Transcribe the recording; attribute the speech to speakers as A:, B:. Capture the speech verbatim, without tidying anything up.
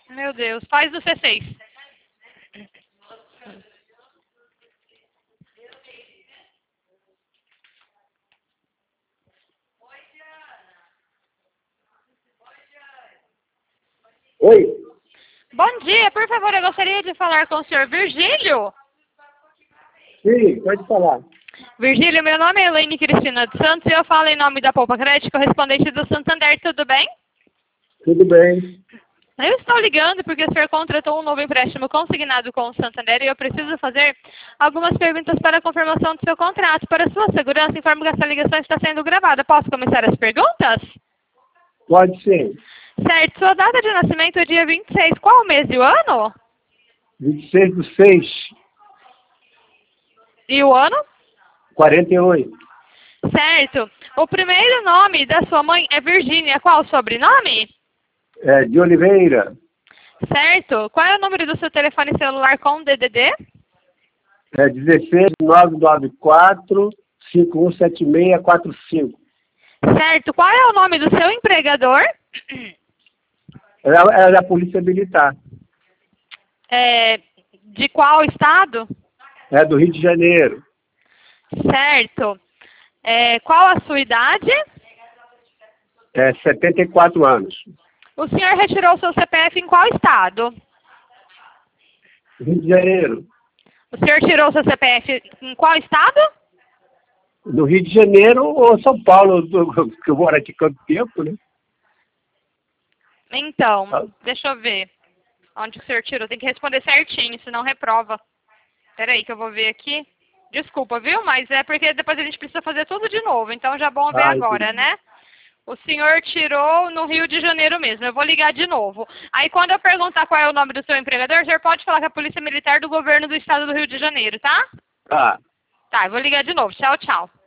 A: Meu Deus, faz do C seis.
B: Oi?
A: Bom dia, por favor, eu gostaria de falar com o senhor Virgílio.
B: Sim, pode falar.
A: Virgílio, meu nome é Elaine Cristina dos Santos e eu falo em nome da Poupa Crédito, correspondente do Santander, tudo bem?
B: Tudo bem.
A: Eu estou ligando porque o senhor contratou um novo empréstimo consignado com o Santander e eu preciso fazer algumas perguntas para a confirmação do seu contrato. Para sua segurança, informo que essa ligação está sendo gravada. Posso começar as perguntas?
B: Pode ser.
A: Certo. Sua data de nascimento é dia vinte e seis. Qual o mês e o ano?
B: vinte e seis do seis,
A: E o ano?
B: quarenta e oito.
A: Certo. O primeiro nome da sua mãe é Virgínia. Qual o sobrenome?
B: É, de Oliveira.
A: Certo. Qual é o número do seu telefone celular com D D D?
B: É dezesseis, nove nove quatro, cinco um sete seis quatro cinco.
A: Certo. Qual é o nome do seu empregador?
B: Ela é da Polícia Militar.
A: É, de qual estado?
B: É do Rio de Janeiro.
A: Certo. É, qual a sua idade?
B: É setenta e quatro anos.
A: O senhor retirou seu C P F em qual estado?
B: Rio de Janeiro.
A: O senhor tirou seu C P F em qual estado?
B: No Rio de Janeiro ou São Paulo, que eu moro aqui quanto tempo, né?
A: Então, deixa eu ver. Onde o senhor tirou? Tem que responder certinho, senão reprova. Espera aí que eu vou ver aqui. Desculpa, viu? Mas é porque depois a gente precisa fazer tudo de novo. Então já é bom ver
B: Ah,
A: agora,
B: entendi.
A: né? O senhor tirou no Rio de Janeiro mesmo. Eu vou ligar de novo. Aí quando eu perguntar qual é o nome do seu empregador, o senhor pode falar que é a Polícia Militar do Governo do Estado do Rio de Janeiro, tá?
B: Tá.
A: Tá, eu vou ligar de novo. Tchau, tchau.